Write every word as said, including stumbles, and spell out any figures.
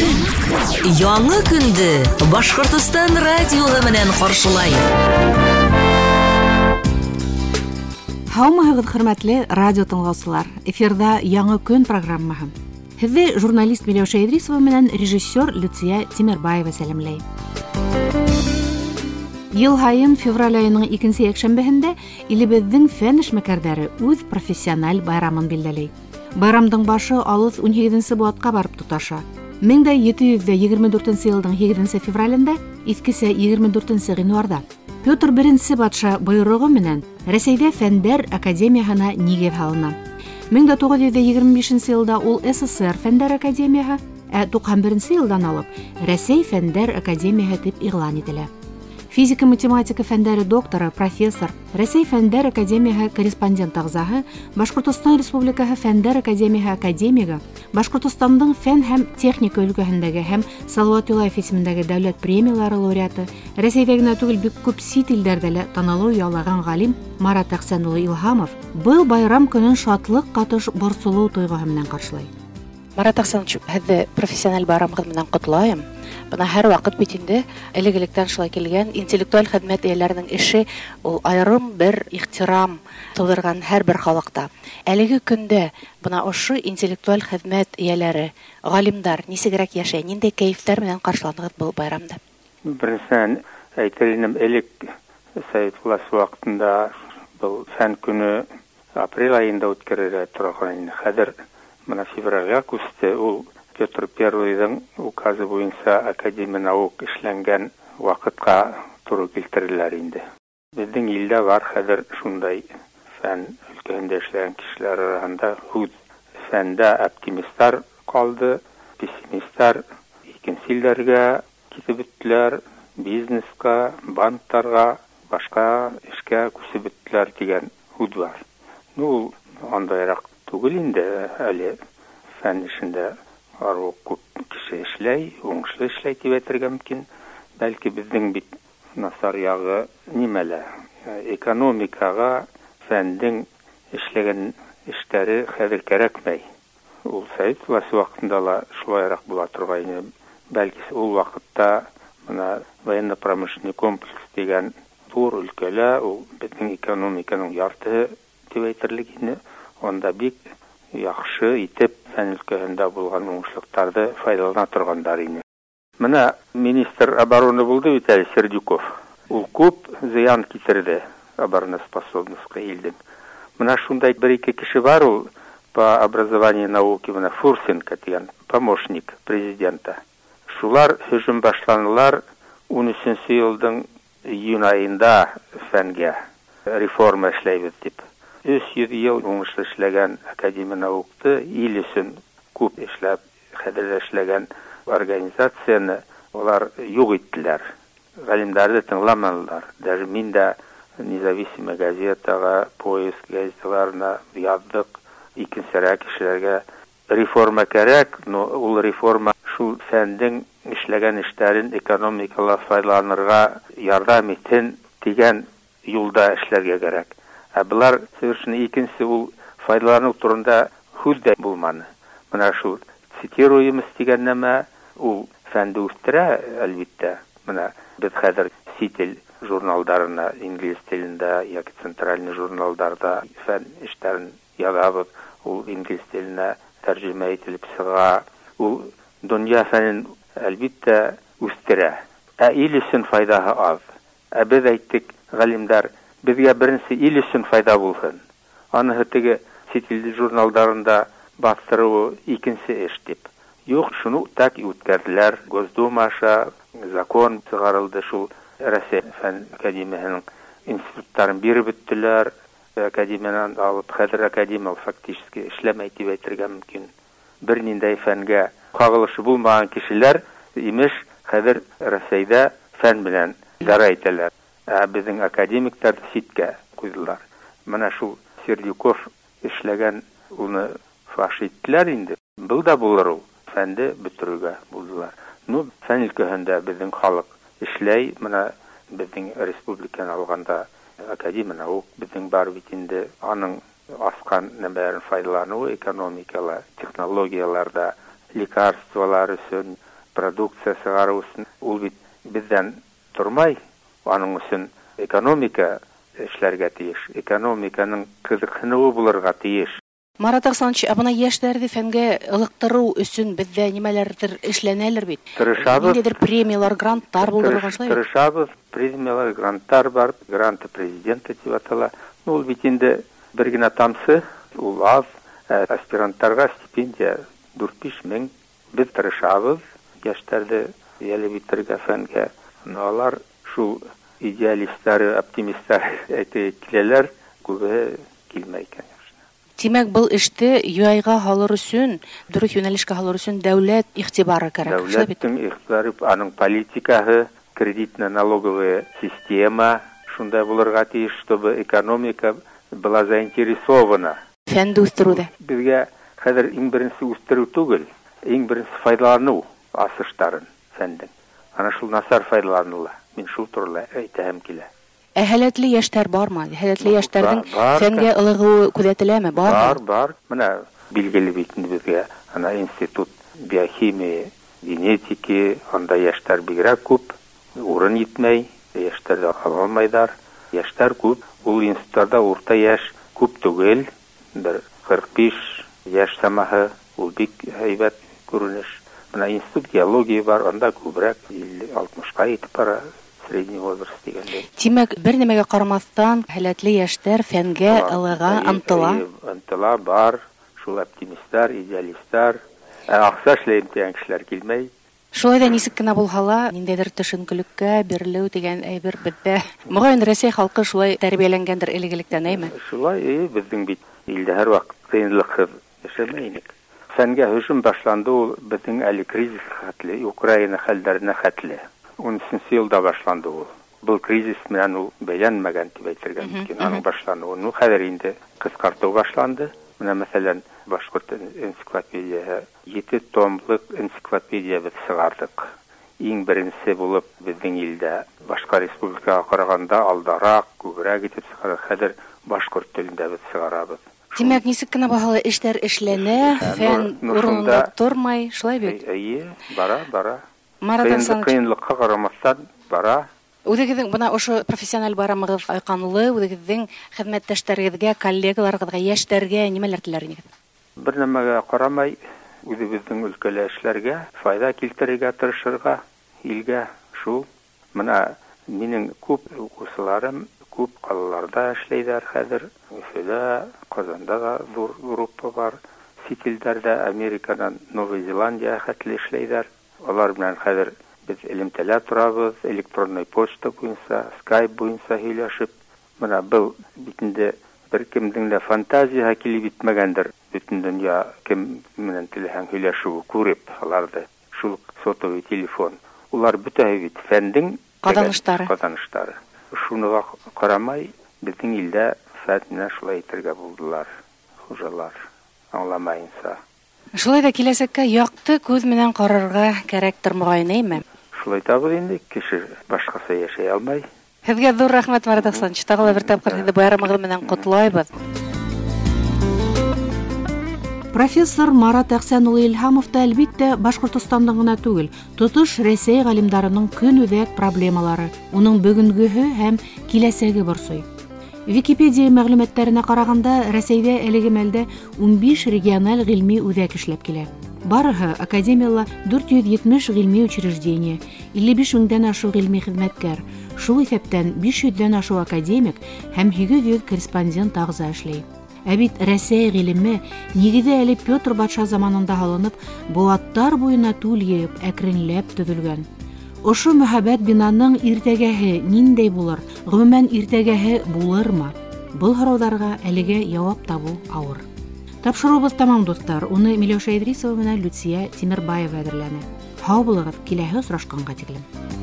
көн. Яңа көнде Башкортстан радиоһы менән каршылай. Һаумыгыз, хөрмәтле радио тыңлаучылар. Эфирда Яңа көн программаһы. Һеҙҙе журналист Миләүшә Идрисова менән режиссер Люция Тимербаева сәләмләй. Ел һайын февраль айының икенсе якшәмбеһендә илебеҙҙең фән эшмәкәрҙәре үҙ профессиональ байрамын билдәләй. Байрамдың башы алыҫ ун һигеҙенсе быуатҡа барып тоташа. мең дә ете йөҙ егерме дүртенсе йылдың һигеҙенсе февралендә, иҫкесә егерме дүртенсе ғинуарҙа, Петр беренсе батша бойороғо менән Рәсәйҙә Фәндәр академияһына нигеҙ һалына. мең дә туғыҙ йөҙ егерме бишенсе йылда ул СССР Фәндәр академияһы, ә туҡһан беренсе йылдан алып Рәсәй Фәндәр академияһы тип иғлан ителә. Физика-математика фәндәре докторы, профессор, Рәсәй Фәндәр академияһы корреспондент ағзаһы, Башҡортостан Республикаһы Фәндәр академияһы академигы, Башҡортостандың фән һәм техника өлкәһендәге һәм Салауат Юлаев исемендәге дәүләт премиялары лауреаты, Рәсәйҙә генә түгел, бик күп сит илдәрҙә лә таналыу яулаган ғалим Марат Әхсән улы Илһамов был байрам көнөн шатлыҡ ҡатыш борсолоу тойғоһо менән ҡаршылай. Марат Әхсәнович, һеҙҙе профессиональ байрамығыҙ менән ҡотлайым. Бына һәр ваҡыт бит инде элек-электән шулай килгән интеллектуаль хеҙмәт эйәләренең эше ул айырым бер ихтирам тыуҙырған һәр бер халыҡта. Әлеге көндә бына ошо интеллектуаль хеҙмәт эйәләре, ғалимдар нисегерәк йәшәй, ниндәй кәйефтәр менән ҡаршыланығыҙ был байрамда? Беренсән әйтер инем, элек Совет власы ваҡытында был фән көнө апрель айында үткәрергә торған ине. Хәҙер бына февральгә күсте. Ул Петр Первыйҙың указы буйынса Академия наук эшләнгән ваҡытҡа туры килтереләр инде. Беҙҙең илдә бар хәҙер шундай фән өлкәһендә эшләгән кешеләр араһында һүҙ. Фәндә оптимистар ҡалды, пессимистар икенсе илдәргә китеп бөттөләр, бизнесҡа, банктарға, башҡа эшкә күсеп бөттөләр тигән һүҙ бар. Ну, ул андайыраҡ түгел инде, әле фән эшендә ару күп кеше эшләй, уңышлы эшләй тип әйтергә мөмкин. Бәлки беҙҙең бит насар яғы нимәлә? Экономикаға фәндең эшләгән эштәре хәҙер кәрәкмәй. Ул Совет власы ваҡытында ла шулайыраҡ була торғайны. Бәлки ул ваҡытта бына военно-промышленный комплекс дигән ҙур өлкәлә ул беҙҙең экономиканың яртыһы тип әйтерлек ине. Онда бик яҡшы итеп фән өлкәһендә булған уңышлыҡтарҙы файҙалана торғандар ине. Менә министр обороны булды бит әле Сердюков. Ул күп зыян китерҙе обороноспособностьҡа илдең. Менә шундай бер-ике кеше бар ул по образованию науки, менә Фурсенко тигән помощник президента. Шулар һөжүм башланылар ун өсөнсө йылдың июнь айында фәнгә реформа эшләйбеҙ дип. өс йөҙ йыл уңышлы эшләгән Академия наукты ил өсөн күп эшләп, хәҙер эшләгән организацияны улар юҡ иттеләр. Ғалимдарҙы тыңламанылар. Даже мин дә независимый газетаға, поиск газеталарына яҙҙыҡ. Икенсерәк кешеләргә реформа кәрәк, но ул реформа шул фәндең эшләгән эштәрен экономикала файҙаланырға ярҙам итһен тигән юлда эшләргә кәрәк. Ә былар совершенно икенсе ул файдаланыу турында һүҙ дә булманы. Менә шул цитируемыз дигән нәмә ул фәнде үҫтерә, әлбиттә. Менә беҙ хәҙер сит ил журналдарына инглиз телендә яки центральный журналдарда фән эштәрен яҙабыҙ. Ул инглиз теленә тәржемә ителеп сыға. Ул донъя фәнен әлбиттә үҫтерә. Ә ил өсөн файҙаһы аҙ. Ә беҙ әйттек, ғалимдар, беҙгә беренсе ил өсөн файҙа булһын. Аныһы теге сит ил журналдарында баҫтырыуы икенсе эш тип. Юҡ, шуны так үткәрҙеләр. Госдума аша закон сығарылды, шул Рәсәй фән академияһының институттарын биреп бөттөләр. Академиянан алып, хәҙер академия фактически эшләмәй тип әйтергә мөмкин. Бер ниндәй фәнгә ҡағылышы булмаған кешеләр, имеш, хәҙер Рәсәйҙә фән менән идара итәләр. Ә беҙҙең академиктарҙы ситкә ҡуйҙылар. Менә шул Сердюков эшләгән уны фаш иттеләр инде. Был да булыр ул. Фәнде бөтөрөргә булдылар. Ну, фән өлкәһендә беҙҙең халыҡ эшләй. Менә беҙҙең республиканы алғанда Академия наук беҙҙең бар бит инде. Аның асҡан нәмәләрен файҙаланыуы экономикала, технологияларда, лекарстволар өсөн, продукция сыгару өчен ул бит бездән тормай, аның өчен экономика эшләргә тиеш, экономиканың кызыксынуы булырга тиеш. Марат Александрович, абына яшьләрне фәнгә ылыктыру өчен бездә нимәләрдер эшләнәләр бит? Тырышабыз. Ниндидер премиялар, гранттар булдырылган шулай. Тырышабыз, премиялар, гранттар бар, гранты президенты дип атала. Ул бит инде бер генә тамсы, ул аз, аспирантларга стипендия дүрт-биш мең. Без тырышабыз, яшьләрне яле битергә фәнгә. Алар шул идеалистлар, оптимистлар әйтәләр, күбе килмәй икән. Тимәк, был эште юайга халыр өчен, дөрес юнәлешкә халыр өчен дәүләт игътибары кирәк. Дәүләттең игътибары, аның политикаһы, кредитно-налоговая система шунда булырга тиеш, чтобы экономика была заинтересована. Фәнде үстерүдә. Безгә хәзер иң беренче үстерү түгел, иң беренче файдалану асыштарын фәндән. Ана шул насар файдаланыла. Мин шул турында әйтәм килә. Әһәләтле яшьтәр бармы? Әһәләтле яшьтәрнең фәнгә ылыгуы күзәтеләме? Бармы? Бар, бар. Менә билгеле бит безгә ана институт биохимия, генетики, анда яшьтәр бигрәк күп, урын итмәй, яшьтәрдә калмайдар. Яшьтәр күп, ул институтта урта яшь күп түгел, бер кырык биш яшь самаһы, ул бик һәйбәт күренеш. Менә институт геология бар, анда күбрәк алтмышка итеп бара. Средний возраст дигәндә. Тимәк, бер нәмәгә карамастан, һәләтле яшьтәр фәнгә ылыга, ынтыла. Ынтыла бар, шул оптимистлар, идеалистлар, акча эшләп дигән кешеләр килмәй. Шулай да нисек кенә булһа, ниндидер төшенкелеккә бирелү дигән әйбер бездә. Мөгаен Россия халкы шулай тәрбияләнгәндер элегелектән, әйме? Шулай, безнең бит илдә һәр вакыт кыенлыксыз яшәмәйник. Фәнгә һөҗүм башланды, ул безнең әле кризис хәтле, Украина хәлләренә хәтле. он üçüncü елда башланды ул. Был кризис менән ул бәйләнмәгән дип әйтергә мөмкин. Аның башлануы. Ну, хәзер инде кыскарту башланды. Менә мәсәлән, башкорт энциклопедияһы җиде томлык энциклопедия без сыгардык. Иң беренче булып безнең илдә башка республикага караганда алдарак, күбрәк итеп сыгардык. Хәзер башкорт телендә без сыгарабыз. Тимәк, нисек кенә баһалы эшләр эшләнә, фән урынында тормай, шулай бит? Әйе, бара, бара. Марат Александрович, кыенлыкка карамастан бара. Үҙегеҙҙең бына ошо профессиональ байрамығыҙ айҡанлы, үҙегеҙҙең хеҙмәттәштәрегеҙгә, коллегаларығыҙға, йәштәргә нимәләр теләр? Бер нәмәгә карамай, үҙебеҙҙең өлкәлә эшләргә, файда килтерергә тырышырга, илгә шул. Менә минең күп укучыларым күп ҡалаларҙа эшләйҙәр хәҙер. Өфөлә, Ҡазанда да ҙур группа бар. Сит илдәрҙә, Американан, Новая Зеландия хәтле эшләйҙәр. Алар белән хәзер без элемтәлә торабыз, электронный почта буенса, скайп буенса һөйләшеп. Менә был битендә бер кемдең дә фантазияһы килеп итмәгәндер. Бөтен дөнья кем менән теләһәң һөйләшү күреп, аларда шул сотовый телефон. Улар бөтәһе бит фәндең ҡаҙаныштары. Ҡаҙаныштары. Шуныға ҡарамай, безнең илдә фәнне шулай итергә булдылар, хужалар, аңламайынса. Шулай да киләсәккә яҡты күҙ менән ҡарарға кәрәктер мөғайын, әйме? Шулай табыҙ инде, кеше башҡаса йәшәй алмай. Һеҙгә ҙур рәхмәт, Марат Александрович. Тағы ла бер тапҡыр һеҙҙе байрамығыҙ менән ҡотлайбыҙ. Профессор Марат Әхсән улы Илһамов та, әлбиттә, Башҡортостандың ғына түгел, тотош Рәсәй ғалимдарының көн-үҙәк проблемалары, уның бөгөнгөһө һәм киләсәге борсой. Википедия мәғлүмәттәренә ҡарағанда, Рәсәйҙә әлеге мәлдә ун биш региональ ғилми үҙәк эшләп килә. Барыһы академияла дүрт йөҙ етмеш ғилми учреждение, илле биш меңдән ашу ғилми хеҙмәткәр, шул иҫәптән биш йөҙҙән ашу академик һәм һигеҙ йөҙ корреспондент ағза эшләй. Ә бит Рәсәй ғилеме нигеҙе әле Петр батша заманында һалынып, быуаттар буйына түл йыйып, әкренләп төҙөлгән. Ошо мөһабәт бинаның иртәгәһе ниндәй булыр, ғөмүмән иртәгәһе булырмы? Был һорауҙарға әлегә яуап табыу ауыр. Тапшырыуыбыҙ тамам, дуҫтар. Уны Миләүшә Идрисова менән Люция Тимербаева әҙерләне. Һау булығыҙ, киләһе осрашҡанға тиклем.